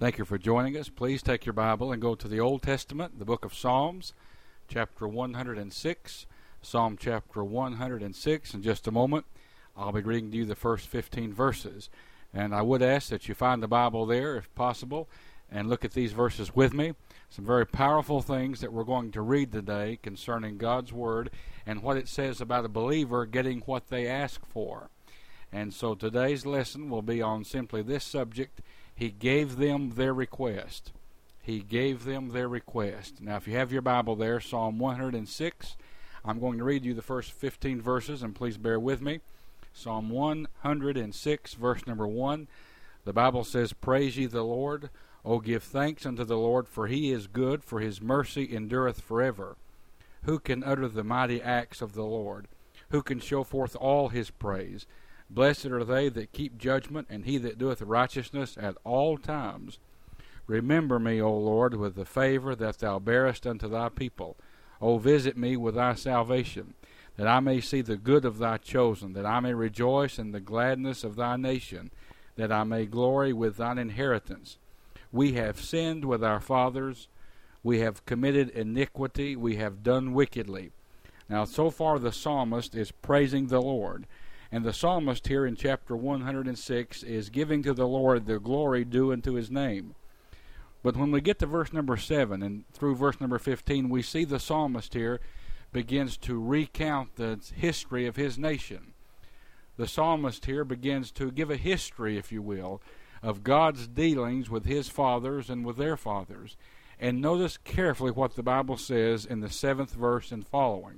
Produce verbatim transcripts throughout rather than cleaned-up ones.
Thank you for joining us. Please take your Bible and go to the Old Testament, the book of Psalms, chapter one hundred six. Psalm chapter one hundred six. In just a moment, I'll be reading to you the first fifteen verses. And I would ask that you find the Bible there, if possible, and look at these verses with me. Some very powerful things that we're going to read today concerning God's Word and what it says about a believer getting what they ask for. And so today's lesson will be on simply this subject: He gave them their request. He gave them their request. Now, if you have your Bible there, Psalm one hundred six, I'm going to read you the first fifteen verses, and please bear with me. Psalm one hundred six, verse number one. The Bible says, "Praise ye the Lord. O give thanks unto the Lord, for he is good, for his mercy endureth forever. Who can utter the mighty acts of the Lord? Who can show forth all his praise? Blessed are they that keep judgment, and he that doeth righteousness at all times. Remember me, O Lord, with the favor that thou bearest unto thy people. O visit me with thy salvation, that I may see the good of thy chosen, that I may rejoice in the gladness of thy nation, that I may glory with thine inheritance. We have sinned with our fathers. We have committed iniquity. We have done wickedly." Now, so far the psalmist is praising the Lord. And the psalmist here in chapter one hundred six is giving to the Lord the glory due unto his name. But when we get to verse number seven and through verse number fifteen, we see the psalmist here begins to recount the history of his nation. The psalmist here begins to give a history, if you will, of God's dealings with his fathers and with their fathers. And notice carefully what the Bible says in the seventh verse and following.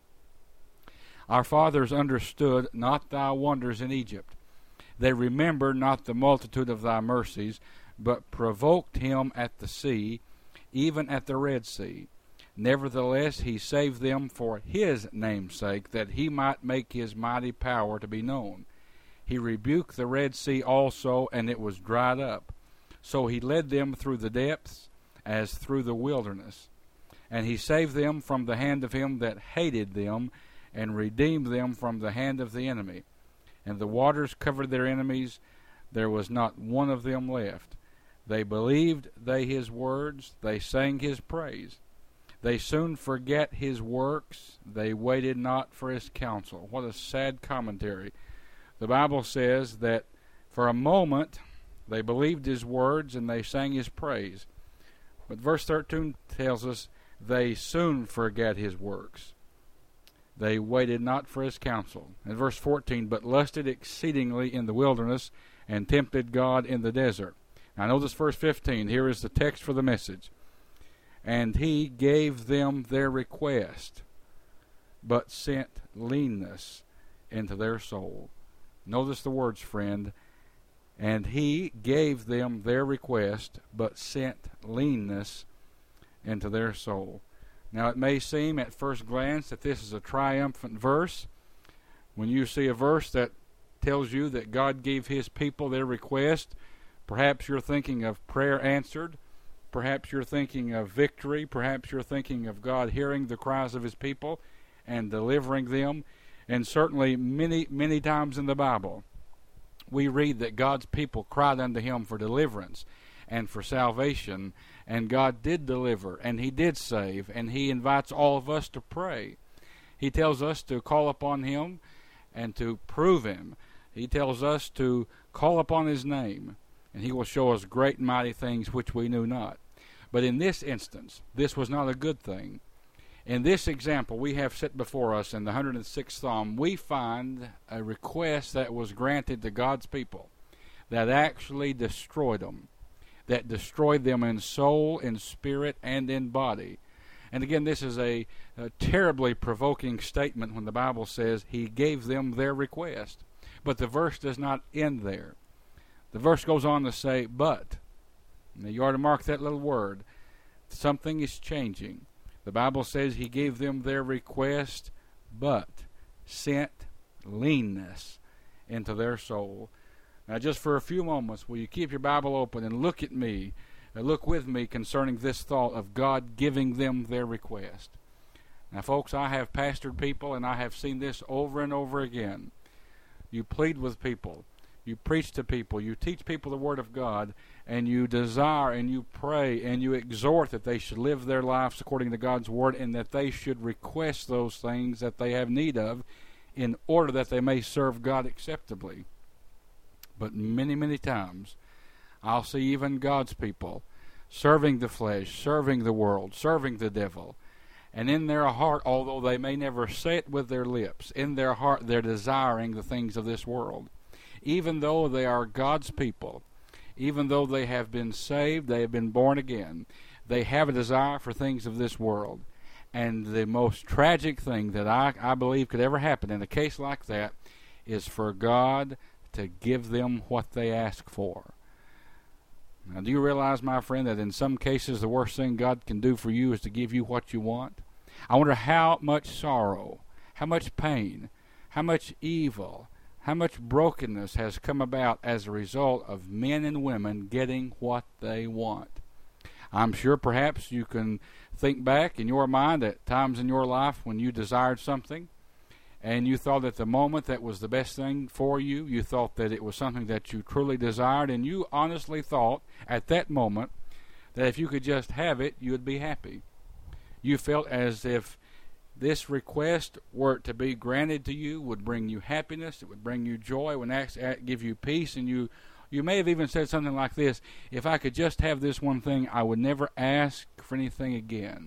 "Our fathers understood not thy wonders in Egypt. They remembered not the multitude of thy mercies, but provoked him at the sea, even at the Red Sea. Nevertheless he saved them for his name's sake, that he might make his mighty power to be known. He rebuked the Red Sea also, and it was dried up. So he led them through the depths, as through the wilderness. And he saved them from the hand of him that hated them, and redeemed them from the hand of the enemy. And the waters covered their enemies, there was not one of them left. They believed they his words, they sang his praise. They soon forget his works, they waited not for his counsel." What a sad commentary. The Bible says that for a moment they believed his words and they sang his praise. But verse thirteen tells us they soon forget his works. They waited not for his counsel. And verse fourteen, "But lusted exceedingly in the wilderness, and tempted God in the desert." Now notice verse fifteen. Here is the text for the message. "And he gave them their request, but sent leanness into their soul." Notice the words, friend. "And he gave them their request, but sent leanness into their soul." Now, it may seem at first glance that this is a triumphant verse. When you see a verse that tells you that God gave his people their request, perhaps you're thinking of prayer answered. Perhaps you're thinking of victory. Perhaps you're thinking of God hearing the cries of his people and delivering them. And certainly many, many times in the Bible, we read that God's people cried unto him for deliverance and for salvation, and God did deliver, and he did save, and he invites all of us to pray. He tells us to call upon him and to prove him. He tells us to call upon his name, and he will show us great and mighty things which we knew not. But in this instance, this was not a good thing. In this example we have set before us in the one hundred sixth Psalm, we find a request that was granted to God's people that actually destroyed them, that destroyed them in soul, in spirit, and in body. And again, this is a, a terribly provoking statement when the Bible says he gave them their request. But the verse does not end there. The verse goes on to say, but. Now you ought to mark that little word. Something is changing. The Bible says he gave them their request, but sent leanness into their soul. Now, just for a few moments, will you keep your Bible open and look at me, uh, look with me concerning this thought of God giving them their request. Now, folks, I have pastored people, and I have seen this over and over again. You plead with people. You preach to people. You teach people the Word of God, and you desire and you pray and you exhort that they should live their lives according to God's Word, and that they should request those things that they have need of in order that they may serve God acceptably. But many, many times, I'll see even God's people serving the flesh, serving the world, serving the devil. And in their heart, although they may never say it with their lips, in their heart they're desiring the things of this world. Even though they are God's people, even though they have been saved, they have been born again, they have a desire for things of this world. And the most tragic thing that I, I believe could ever happen in a case like that is for God to give them what they ask for. Now, do you realize, my friend, that in some cases the worst thing God can do for you is to give you what you want? I wonder how much sorrow, how much pain, how much evil, how much brokenness has come about as a result of men and women getting what they want. I'm sure perhaps you can think back in your mind at times in your life when you desired something and you thought at the moment that was the best thing for you. You thought that it was something that you truly desired, and you honestly thought at that moment that if you could just have it, you would be happy. You felt as if this request, were it to be granted to you, would bring you happiness, it would bring you joy, it would give you peace, and you you may have even said something like this: if I could just have this one thing, I would never ask for anything again.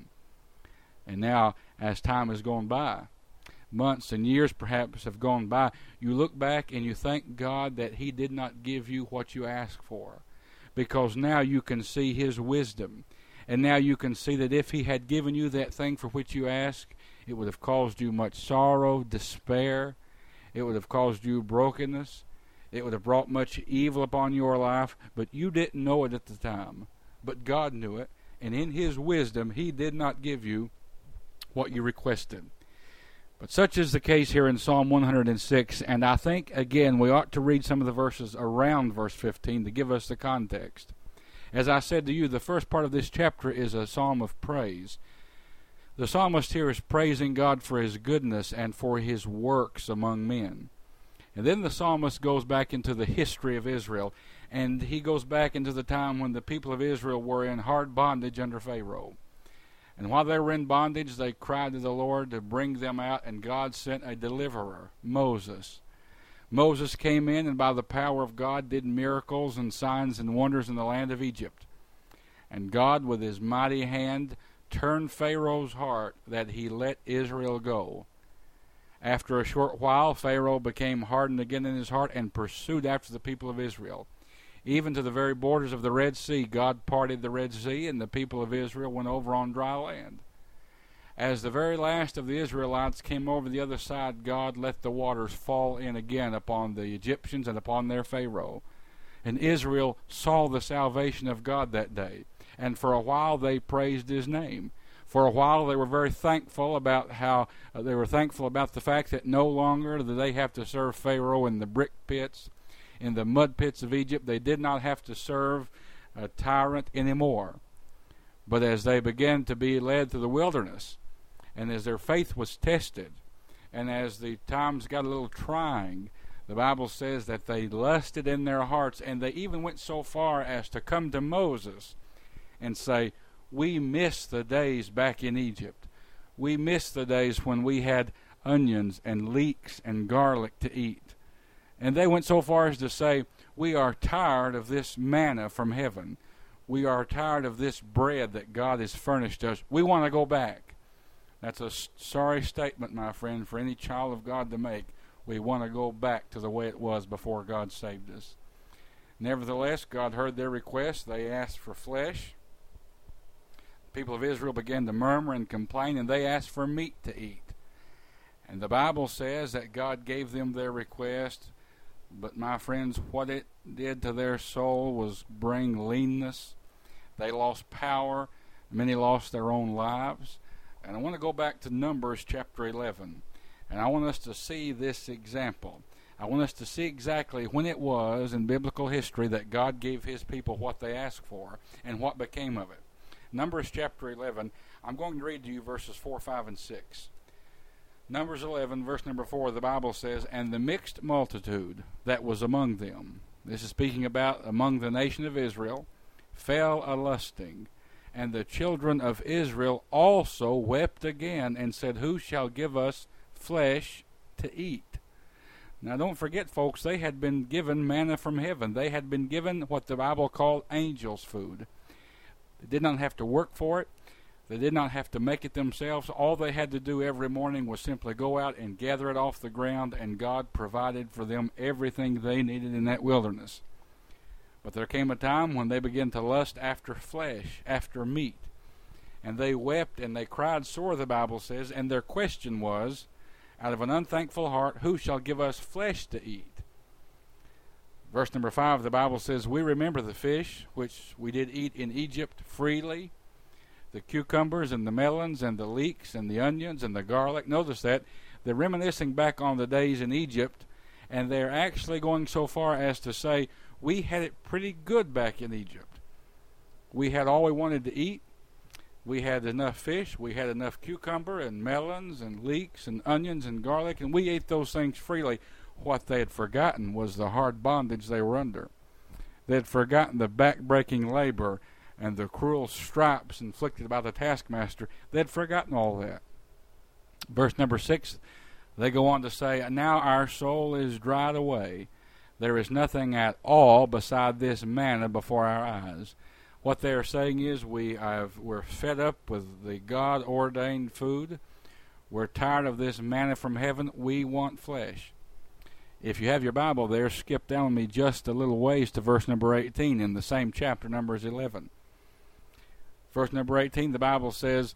And now, as time has gone by, months and years perhaps have gone by, you look back and you thank God that He did not give you what you asked for, because now you can see His wisdom, and now you can see that if He had given you that thing for which you asked, it would have caused you much sorrow, despair, it would have caused you brokenness, it would have brought much evil upon your life, but you didn't know it at the time. But God knew it, and in His wisdom He did not give you what you requested. But such is the case here in Psalm one hundred six, and I think, again, we ought to read some of the verses around verse fifteen to give us the context. As I said to you, the first part of this chapter is a psalm of praise. The psalmist here is praising God for His goodness and for His works among men. And then the psalmist goes back into the history of Israel, and he goes back into the time when the people of Israel were in hard bondage under Pharaoh. And while they were in bondage, they cried to the Lord to bring them out, and God sent a deliverer, Moses. Moses came in and by the power of God did miracles and signs and wonders in the land of Egypt. And God, with His mighty hand, turned Pharaoh's heart that he let Israel go. After a short while, Pharaoh became hardened again in his heart and pursued after the people of Israel. Even to the very borders of the Red Sea, God parted the Red Sea, and the people of Israel went over on dry land. As the very last of the Israelites came over the other side, God let the waters fall in again upon the Egyptians and upon their Pharaoh. And Israel saw the salvation of God that day, and for a while they praised His name. For a while they were very thankful about how uh, they were thankful about the fact that no longer did they have to serve Pharaoh in the brick pits, in the mud pits of Egypt. They did not have to serve a tyrant anymore. But as they began to be led to the wilderness, and as their faith was tested, and as the times got a little trying, the Bible says that they lusted in their hearts, and they even went so far as to come to Moses and say, "We miss the days back in Egypt. We miss the days when we had onions and leeks and garlic to eat." And they went so far as to say, "We are tired of this manna from heaven. We are tired of this bread that God has furnished us. We want to go back." That's a sorry statement, my friend, for any child of God to make. We want to go back to the way it was before God saved us. Nevertheless, God heard their request. They asked for flesh. The people of Israel began to murmur and complain, and they asked for meat to eat. And the Bible says that God gave them their request, but my friends, what it did to their soul was bring leanness. They lost power. Many lost their own lives. And I want to go back to Numbers chapter eleven, and I want us to see this example. I want us to see exactly when it was in biblical history that God gave His people what they asked for and what became of it. Numbers chapter eleven, I'm going to read to you verses four, five, and six. Numbers eleven, verse number four, the Bible says, "And the mixed multitude that was among them," this is speaking about among the nation of Israel, fell a-lusting. And the children of Israel also wept again and said, who shall give us flesh to eat? Now don't forget, folks, they had been given manna from heaven. They had been given what the Bible called angels' food. They did not have to work for it. They did not have to make it themselves. All they had to do every morning was simply go out and gather it off the ground, and God provided for them everything they needed in that wilderness. But there came a time when they began to lust after flesh, after meat. And they wept and they cried sore, the Bible says, and their question was, out of an unthankful heart, who shall give us flesh to eat? Verse number five, the Bible says, we remember the fish which we did eat in Egypt freely, the cucumbers and the melons and the leeks and the onions and the garlic. Notice that. They're reminiscing back on the days in Egypt, and they're actually going so far as to say, we had it pretty good back in Egypt. We had all we wanted to eat. We had enough fish. We had enough cucumber and melons and leeks and onions and garlic, and we ate those things freely. What they had forgotten was the hard bondage they were under. They had forgotten the back-breaking labor and the cruel stripes inflicted by the taskmaster. They had forgotten all that. Verse number six, they go on to say, now our soul is dried away. There is nothing at all beside this manna before our eyes. What they are saying is we have, we're fed up with the God-ordained food. We're tired of this manna from heaven. We want flesh. If you have your Bible there, skip down with me just a little ways to verse number eighteen in the same chapter, Numbers eleven. Verse number eighteen, the Bible says,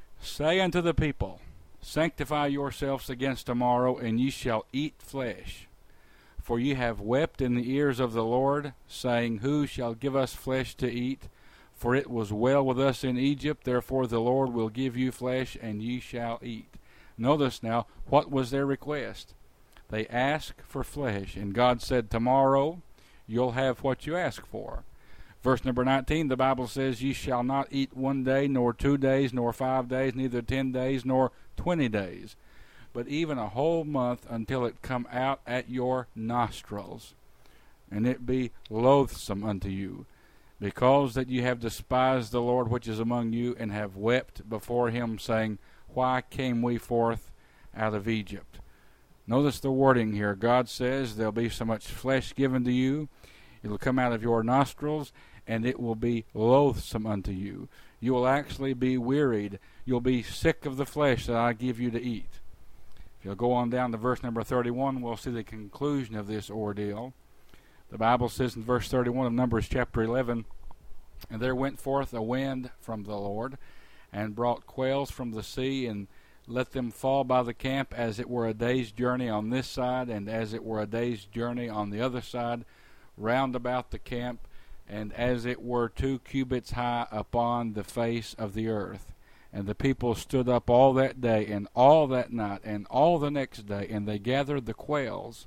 say unto the people, sanctify yourselves against tomorrow, and ye shall eat flesh. For ye have wept in the ears of the Lord, saying, who shall give us flesh to eat? For it was well with us in Egypt, therefore the Lord will give you flesh, and ye shall eat. Notice now, what was their request? They asked for flesh, and God said, tomorrow you'll have what you ask for. Verse number nineteen, the Bible says, ye shall not eat one day, nor two days, nor five days, neither ten days, nor twenty days, but even a whole month, until it come out at your nostrils, and it be loathsome unto you, because that you have despised the Lord which is among you, and have wept before him, saying, why came we forth out of Egypt? Notice the wording here. God says there'll be so much flesh given to you, it'll come out of your nostrils, and it will be loathsome unto you. You will actually be wearied. You'll be sick of the flesh that I give you to eat. If you'll go on down to verse number thirty-one, we'll see the conclusion of this ordeal. The Bible says in verse thirty-one of Numbers chapter eleven, and there went forth a wind from the Lord, and brought quails from the sea, and let them fall by the camp, as it were a day's journey on this side, and as it were a day's journey on the other side, round about the camp, and as it were two cubits high upon the face of the earth. And the people stood up all that day, and all that night, and all the next day, and they gathered the quails.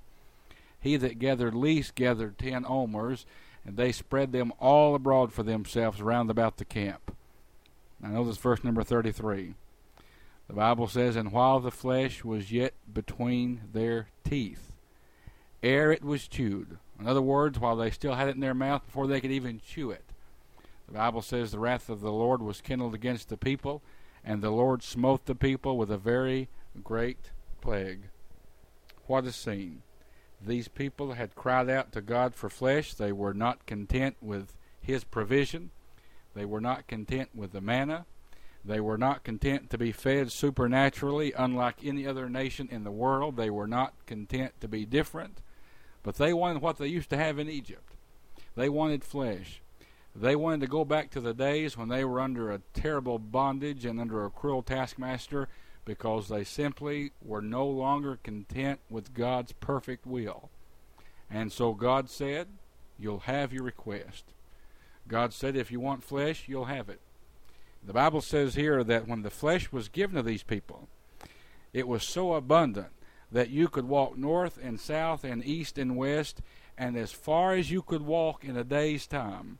He that gathered least gathered ten omers, and they spread them all abroad for themselves round about the camp. Now notice verse number thirty-three. The Bible says, and while the flesh was yet between their teeth, ere it was chewed. In other words, while they still had it in their mouth before they could even chew it. The Bible says the wrath of the Lord was kindled against the people, and the Lord smote the people with a very great plague. What a scene. These people had cried out to God for flesh. They were not content with his provision. They were not content with the manna. They were not content to be fed supernaturally, unlike any other nation in the world. They were not content to be different. But they wanted what they used to have in Egypt. They wanted flesh. They wanted to go back to the days when they were under a terrible bondage and under a cruel taskmaster, because they simply were no longer content with God's perfect will. And so God said, you'll have your request. God said, if you want flesh, you'll have it. The Bible says here that when the flesh was given to these people, it was so abundant that you could walk north and south and east and west, and as far as you could walk in a day's time,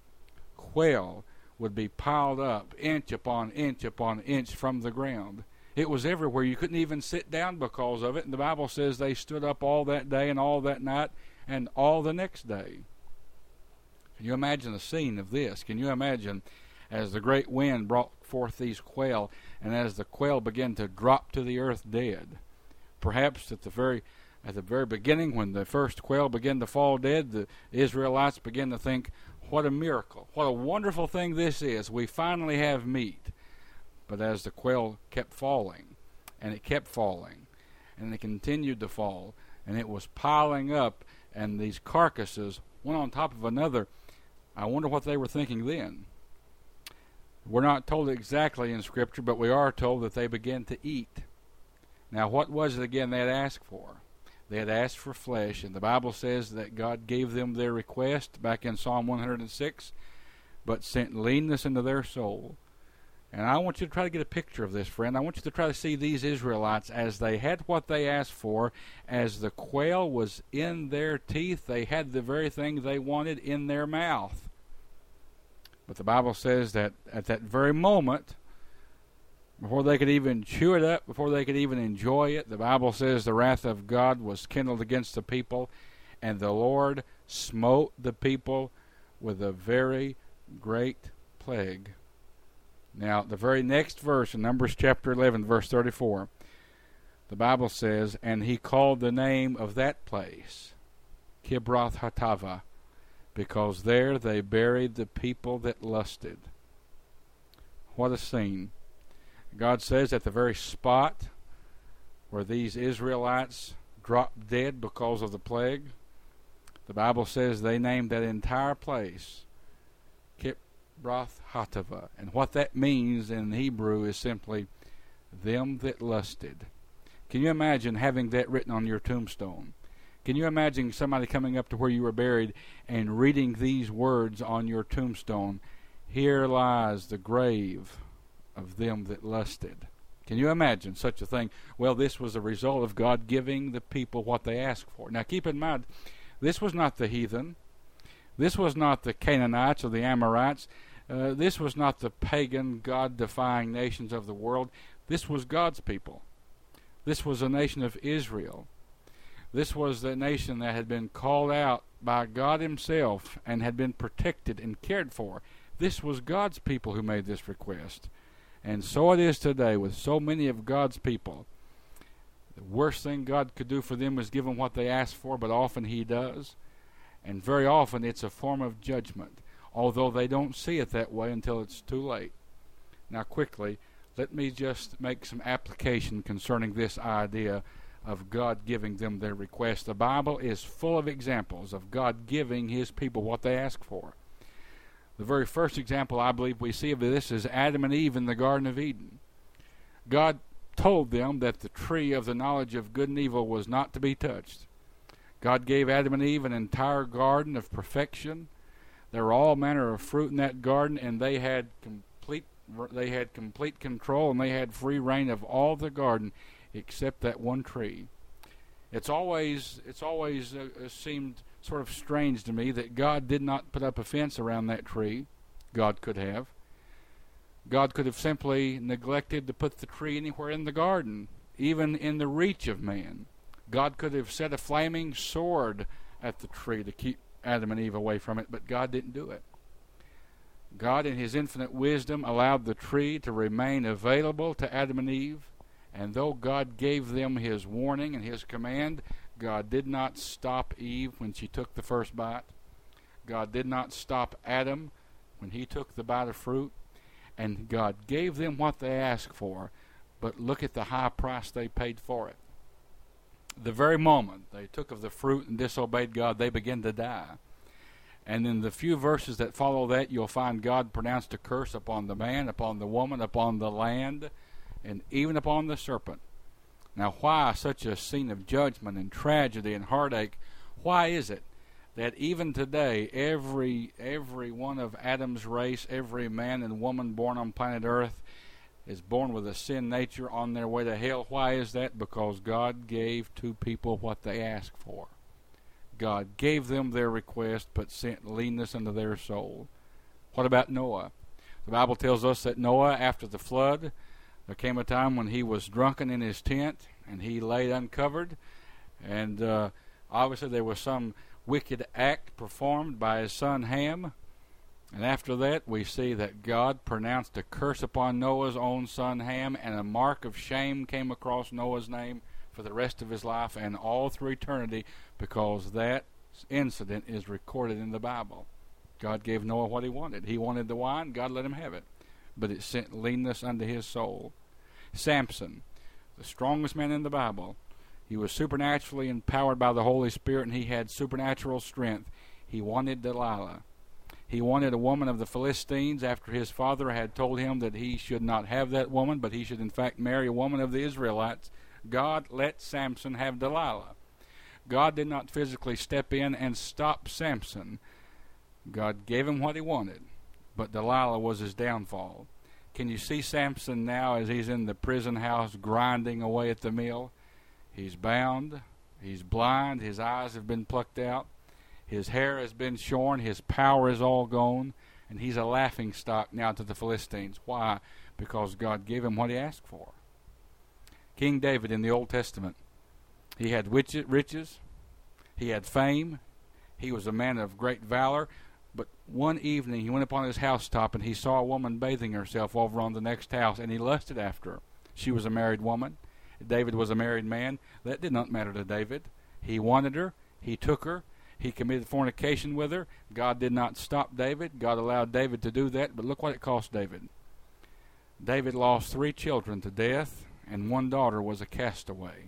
quail would be piled up inch upon inch upon inch from the ground. It was everywhere. You couldn't even sit down because of it. And the Bible says they stood up all that day and all that night and all the next day. Can you imagine the scene of this? Can you imagine as the great wind brought forth these quail, and as the quail began to drop to the earth dead? Perhaps at the very at the very beginning, when the first quail began to fall dead, the Israelites began to think, what a miracle, what a wonderful thing this is. We finally have meat. But as the quail kept falling, and it kept falling, and it continued to fall, and it was piling up, and these carcasses, one on top of another, I wonder what they were thinking then. We're not told exactly in Scripture, but we are told that they began to eat. Now, what was it again they had asked for? They had asked for flesh, and the Bible says that God gave them their request back in Psalm one hundred six, but sent leanness into their soul. And I want you to try to get a picture of this, friend. I want you to try to see these Israelites as they had what they asked for. As the quail was in their teeth, they had the very thing they wanted in their mouth. But the Bible says that at that very moment, before they could even chew it up, before they could even enjoy it, the Bible says the wrath of God was kindled against the people, and the Lord smote the people with a very great plague. Now, the very next verse in Numbers chapter eleven, verse thirty-four, the Bible says, and he called the name of that place Kibroth Hattaavah, because there they buried the people that lusted. What a scene. God says at the very spot where these Israelites dropped dead because of the plague, the Bible says they named that entire place Kibroth Hattaavah. And what that means in Hebrew is simply them that lusted. Can you imagine having that written on your tombstone? Can you imagine somebody coming up to where you were buried and reading these words on your tombstone? Here lies the grave of them that lusted. Can you imagine such a thing? Well, this was a result of God giving the people what they asked for. Now keep in mind, this was not the heathen. This was not the Canaanites or the Amorites. Uh, this was not the pagan, God-defying nations of the world. This was God's people. This was a nation of Israel. This was the nation that had been called out by God himself and had been protected and cared for. This was God's people who made this request. And so it is today with so many of God's people. The worst thing God could do for them is give them what they ask for, but often he does. And very often it's a form of judgment, although they don't see it that way until it's too late. Now quickly, let me just make some application concerning this idea of God giving them their request. The Bible is full of examples of God giving his people what they ask for. The very first example I believe we see of this is Adam and Eve in the Garden of Eden. God told them that the tree of the knowledge of good and evil was not to be touched. God gave Adam and Eve an entire garden of perfection. There were all manner of fruit in that garden, and they had complete they had complete control, and they had free reign of all the garden except that one tree. It's always it's always uh, seemed sort of strange to me that God did not put up a fence around that tree. God could have. God could have simply neglected to put the tree anywhere in the garden, even in the reach of man. God could have set a flaming sword at the tree to keep Adam and Eve away from it, but God didn't do it. God, in his infinite wisdom, allowed the tree to remain available to Adam and Eve, and though God gave them his warning and his command, God did not stop Eve when she took the first bite. God did not stop Adam when he took the bite of fruit. And God gave them what they asked for, but look at the high price they paid for it. The very moment they took of the fruit and disobeyed God, they began to die. And in the few verses that follow that, you'll find God pronounced a curse upon the man, upon the woman, upon the land, and even upon the serpent. Now, why such a scene of judgment and tragedy and heartache? Why is it that even today, every every one of Adam's race, every man and woman born on planet Earth, is born with a sin nature on their way to hell? Why is that? Because God gave to people what they asked for. God gave them their request, but sent leanness into their soul. What about Noah? The Bible tells us that Noah, after the flood, there came a time when he was drunken in his tent, and he laid uncovered, and uh, obviously there was some wicked act performed by his son Ham. And after that, we see that God pronounced a curse upon Noah's own son Ham, and a mark of shame came across Noah's name for the rest of his life and all through eternity, because that incident is recorded in the Bible. God gave Noah what he wanted. He wanted the wine, God let him have it. But it sent leanness unto his soul. Samson, the strongest man in the Bible, he was supernaturally empowered by the Holy Spirit, and he had supernatural strength. He wanted Delilah. He wanted a woman of the Philistines after his father had told him that he should not have that woman, but he should in fact marry a woman of the Israelites. God let Samson have Delilah. God did not physically step in and stop Samson. God gave him what he wanted, but Delilah was his downfall. Can you see Samson now as he's in the prison house grinding away at the mill? He's bound, he's blind, his eyes have been plucked out, his hair has been shorn, his power is all gone, and he's a laughing stock now to the Philistines. Why? Because God gave him what he asked for. King David in the Old Testament, he had riches, he had fame, he was a man of great valor, but one evening he went upon his housetop and he saw a woman bathing herself over on the next house, and he lusted after her. She was a married woman. David was a married man. That did not matter to David. He wanted her, he took her, he committed fornication with her. God did not stop David. God allowed David to do that, but look what it cost David. David lost three children to death, and one daughter was a castaway.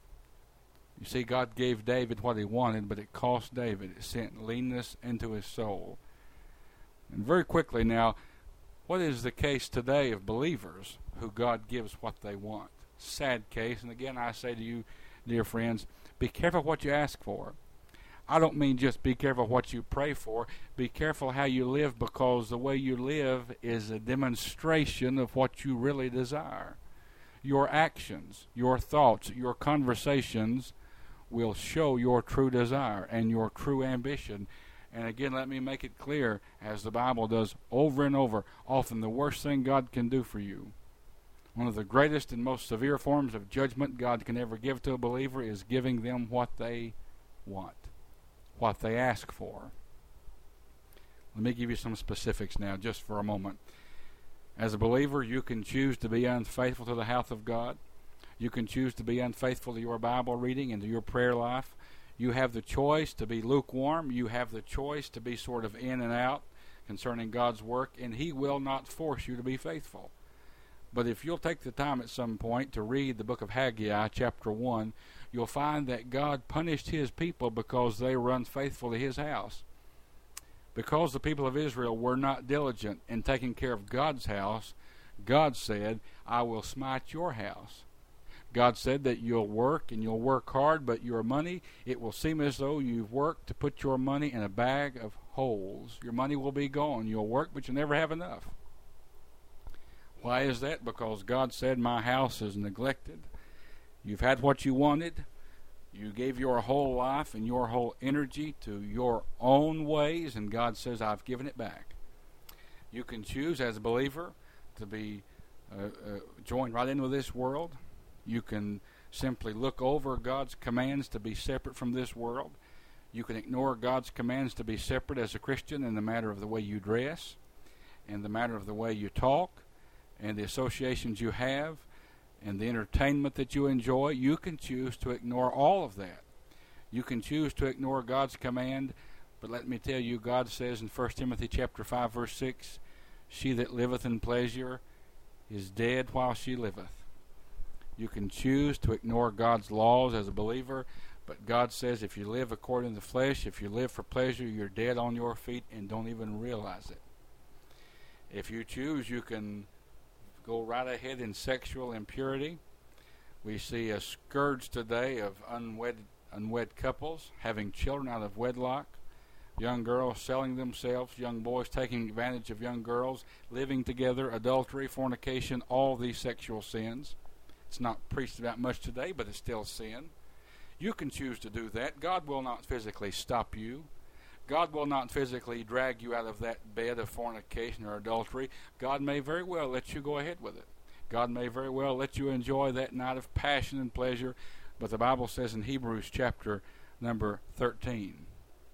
You see, God gave David what he wanted, but it cost David. It sent leanness into his soul. And very quickly now, what is the case today of believers who God gives what they want? Sad case. And again, I say to you, dear friends, be careful what you ask for. I don't mean just be careful what you pray for. Be careful how you live, because the way you live is a demonstration of what you really desire. Your actions, your thoughts, your conversations will show your true desire and your true ambition. And again, let me make it clear, as the Bible does over and over, often the worst thing God can do for you, one of the greatest and most severe forms of judgment God can ever give to a believer, is giving them what they want, what they ask for. Let me give you some specifics now, just for a moment. As a believer, you can choose to be unfaithful to the house of God. You can choose to be unfaithful to your Bible reading and to your prayer life. You have the choice to be lukewarm. You have the choice to be sort of in and out concerning God's work, and He will not force you to be faithful. But if you'll take the time at some point to read the book of Haggai, chapter one, you'll find that God punished His people because they were unfaithful to His house. Because the people of Israel were not diligent in taking care of God's house, God said, I will smite your house. God said that you'll work and you'll work hard, but your money, it will seem as though you've worked to put your money in a bag of holes. Your money will be gone. You'll work, but you'll never have enough. Why is that? Because God said, my house is neglected. You've had what you wanted. You gave your whole life and your whole energy to your own ways, and God says, I've given it back. You can choose as a believer to be uh, uh, joined right in with this world. You can simply look over God's commands to be separate from this world. You can ignore God's commands to be separate as a Christian in the matter of the way you dress, in the matter of the way you talk, and the associations you have, and the entertainment that you enjoy. You can choose to ignore all of that. You can choose to ignore God's command, but let me tell you, God says in First Timothy chapter five, verse six, she that liveth in pleasure is dead while she liveth. You can choose to ignore God's laws as a believer, but God says if you live according to the flesh, if you live for pleasure, you're dead on your feet and don't even realize it. If you choose, you can go right ahead in sexual impurity. We see a scourge today of unwed, unwed couples having children out of wedlock, young girls selling themselves, young boys taking advantage of young girls, living together, adultery, fornication, all these sexual sins. It's not preached about much today, but it's still sin. You can choose to do that. God will not physically stop you. God will not physically drag you out of that bed of fornication or adultery. God may very well let you go ahead with it. God may very well let you enjoy that night of passion and pleasure. But the Bible says in Hebrews chapter number thirteen,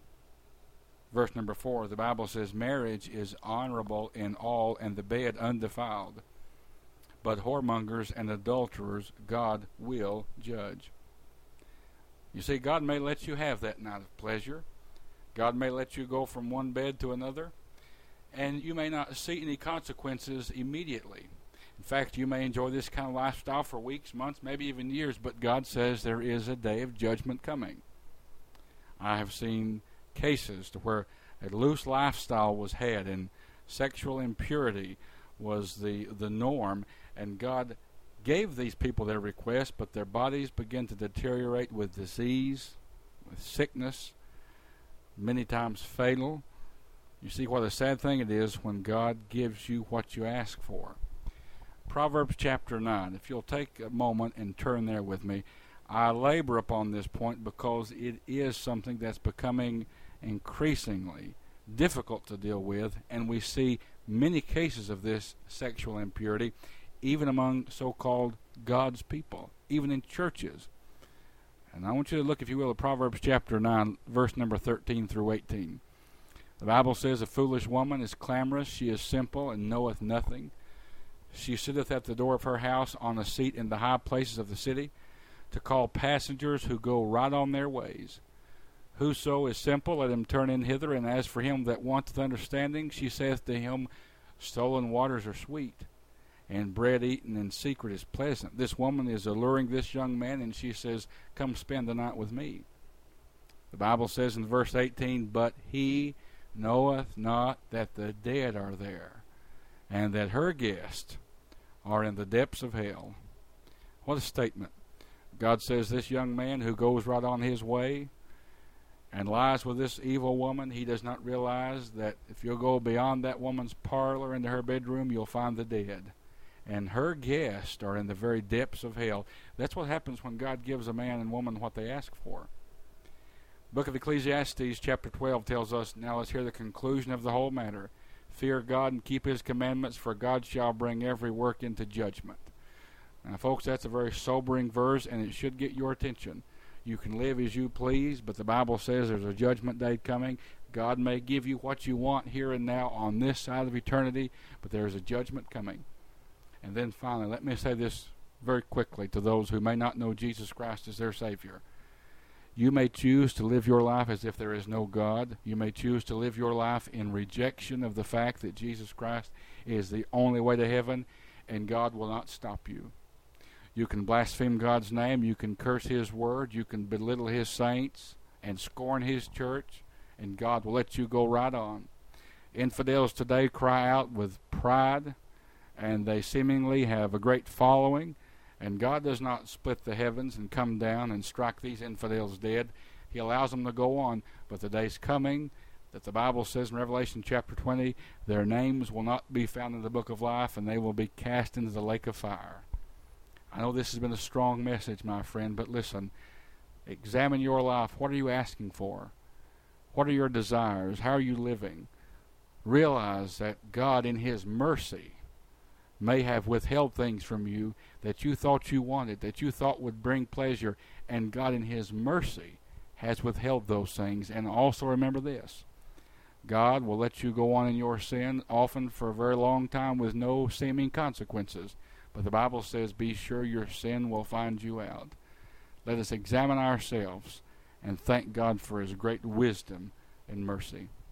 Verse number four, the Bible says, marriage is honorable in all, and the bed undefiled. But whoremongers and adulterers God will judge. You see, God may let you have that night of pleasure. God may let you go from one bed to another, and you may not see any consequences immediately. In fact, you may enjoy this kind of lifestyle for weeks, months, maybe even years, but God says there is a day of judgment coming. I have seen cases to where a loose lifestyle was had and sexual impurity was the, the norm, and God gave these people their request, but their bodies began to deteriorate with disease, with sickness, many times fatal. You see what a sad thing it is when God gives you what you ask for. Proverbs chapter nine, if you'll take a moment and turn there with me. I labor upon this point because it is something that's becoming increasingly difficult to deal with, and we see many cases of this sexual impurity even among so-called God's people, even in churches. And I want you to look, if you will, at Proverbs chapter nine, verse number thirteen through eighteen. The Bible says, a foolish woman is clamorous, she is simple, and knoweth nothing. She sitteth at the door of her house on a seat in the high places of the city, to call passengers who go right on their ways. Whoso is simple, let him turn in hither, and as for him that wanteth understanding, she saith to him, stolen waters are sweet, and bread eaten in secret is pleasant. This woman is alluring this young man, and she says, come spend the night with me. The Bible says in verse eighteen, but he knoweth not that the dead are there, and that her guests are in the depths of hell. What a statement. God says this young man who goes right on his way and lies with this evil woman, he does not realize that if you'll go beyond that woman's parlor into her bedroom, you'll find the dead. And her guests are in the very depths of hell. That's what happens when God gives a man and woman what they ask for. Book of Ecclesiastes chapter twelve tells us, now let's hear the conclusion of the whole matter. Fear God and keep his commandments, for God shall bring every work into judgment. Now, folks, that's a very sobering verse, and it should get your attention. You can live as you please, but the Bible says there's a judgment day coming. God may give you what you want here and now on this side of eternity, but there is a judgment coming. And then finally, let me say this very quickly to those who may not know Jesus Christ as their Savior. You may choose to live your life as if there is no God. You may choose to live your life in rejection of the fact that Jesus Christ is the only way to heaven, and God will not stop you. You can blaspheme God's name. You can curse his word. You can belittle his saints and scorn his church, and God will let you go right on. Infidels today cry out with pride, and they seemingly have a great following, and God does not split the heavens and come down and strike these infidels dead. He allows them to go on, but the day's coming that the Bible says in Revelation chapter twenty, their names will not be found in the book of life, and they will be cast into the lake of fire. I know this has been a strong message, my friend, but listen, examine your life. What are you asking for? What are your desires? How are you living? Realize that God in his mercy may have withheld things from you that you thought you wanted, that you thought would bring pleasure, and God in his mercy has withheld those things. And also remember this, God will let you go on in your sin, often for a very long time with no seeming consequences. But the Bible says, be sure your sin will find you out. Let us examine ourselves and thank God for his great wisdom and mercy.